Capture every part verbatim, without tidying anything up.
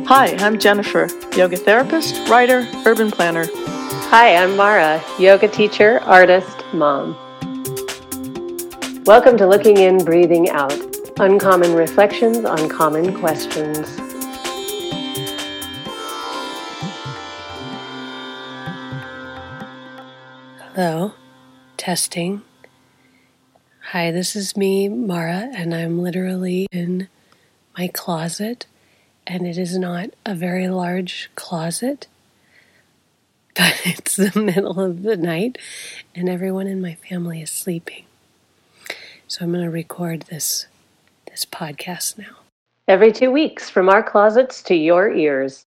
Hi, I'm Jennifer, yoga therapist, writer, urban planner. Hi, I'm Mara, yoga teacher, artist, mom. Welcome to Looking In, Breathing Out, uncommon reflections on common questions. Hello, testing. Hi, this is me, Mara, and I'm literally in my closet, and it is not a very large closet, but it's the middle of the night, and everyone in my family is sleeping. So I'm going to record this this podcast now. Every two weeks, from our closets to your ears.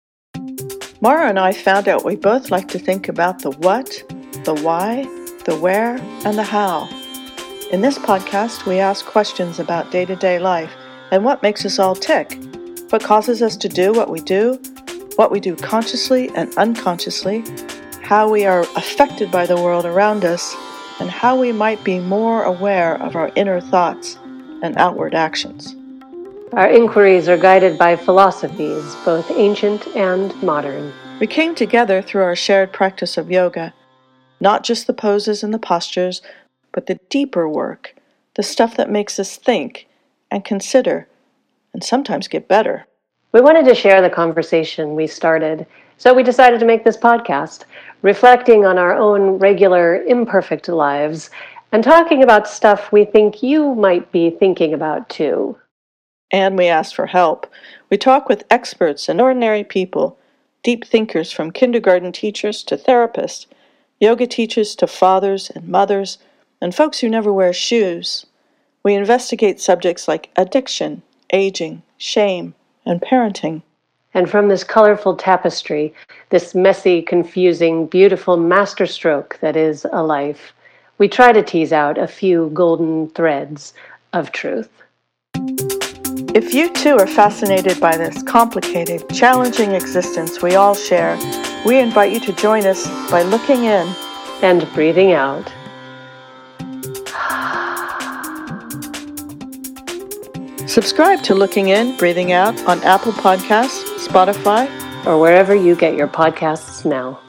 Mara and I found out we both like to think about the what, the why, the where, and the how. In this podcast, we ask questions about day-to-day life and what makes us all tick, what causes us to do what we do, what we do consciously and unconsciously, how we are affected by the world around us, and how we might be more aware of our inner thoughts and outward actions. Our inquiries are guided by philosophies, both ancient and modern. We came together through our shared practice of yoga, not just the poses and the postures, but the deeper work, the stuff that makes us think and consider, and sometimes get better. We wanted to share the conversation we started, so we decided to make this podcast, reflecting on our own regular, imperfect lives, and talking about stuff we think you might be thinking about too. And we asked for help. We talk with experts and ordinary people, deep thinkers from kindergarten teachers to therapists, yoga teachers to fathers and mothers, and folks who never wear shoes. We investigate subjects like addiction, aging, shame, and parenting. And from this colorful tapestry, this messy, confusing, beautiful masterstroke that is a life, we try to tease out a few golden threads of truth. If you too are fascinated by this complicated, challenging existence we all share, we invite you to join us by looking in and breathing out. Subscribe to Looking In, Breathing Out on Apple Podcasts, Spotify, or wherever you get your podcasts now.